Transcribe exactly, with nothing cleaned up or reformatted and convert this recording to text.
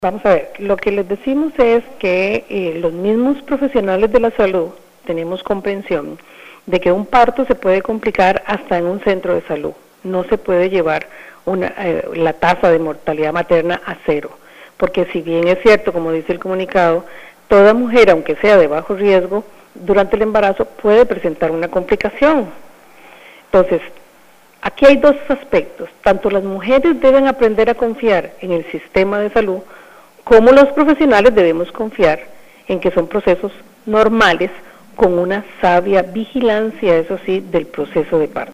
Vamos a ver, lo que les decimos es que eh, los mismos profesionales de la salud tenemos comprensión de que un parto se puede complicar hasta en un centro de salud. No se puede llevar una, eh, la tasa de mortalidad materna a cero, porque si bien es cierto, como dice el comunicado, toda mujer, aunque sea de bajo riesgo, durante el embarazo puede presentar una complicación. Entonces, aquí hay dos aspectos. Tanto las mujeres deben aprender a confiar en el sistema de salud, como los profesionales debemos confiar en que son procesos normales con una sabia vigilancia, eso sí, del proceso de parto.